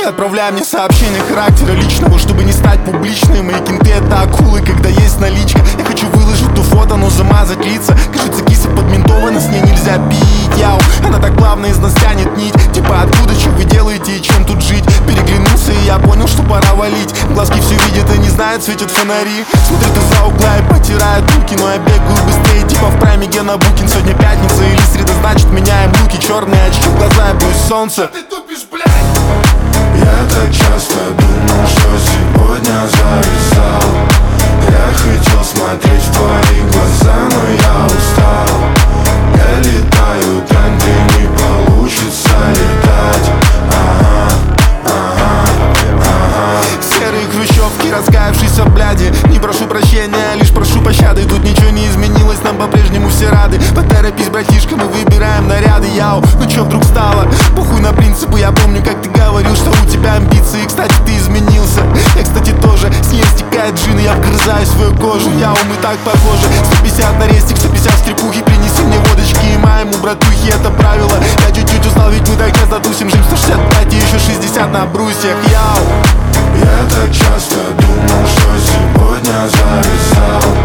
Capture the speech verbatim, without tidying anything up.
отправляй мне сообщение характера личного, чтобы не стать публичным. Мои кенты это акулы, когда есть наличка. Я хочу выложить то фото, но замазать лица. Кажется, киса подментована, с ней нельзя пить. Яу, она так плавно из нас тянет нить. Типа откуда, что вы делаете и чем тут жить? Переглянулся и я понял, что пора валить. Глазки все видят и не знают, светят фонари. Смотрит из-за угла и потирает руки, но я бегаю быстрее, типа в прайме Гена Букин. Сегодня пятница или среда, значит меняем луки. Черные очки в глаза, я боюсь солнца. Ты тупишь, блядь! Я так часто думал, что сегодня зависал. Я хотел смотреть в твои глаза, но я устал. Я летаю там, где не получится летать. Ага, ага, ага. Серые хрущевки, раскаявшиеся бляди. Не прошу прощения, лишь прошу пощады. Тут ничего не изменилось, нам по-прежнему все рады. Поторопись, братишка, мы выбираем наряды. Яу, ну чё вдруг стало? Похуй на принципы, я помню, как ты говорил, что у тебя амбиции. Кстати, ты изменился. Я, кстати, тоже. С ней стекает джин, и я вгрызаю свою кожу. Яу, мы так похожи. сто пятьдесят на рестик, сто пятьдесят в скрипухе. Принеси мне водочки и моему братухе, это правило. Я чуть-чуть устал, ведь мы так часто тусим. Жим сто шестьдесят пять и еще шестьдесят на брусьях. Яу. Я так часто думал, что сегодня зависал.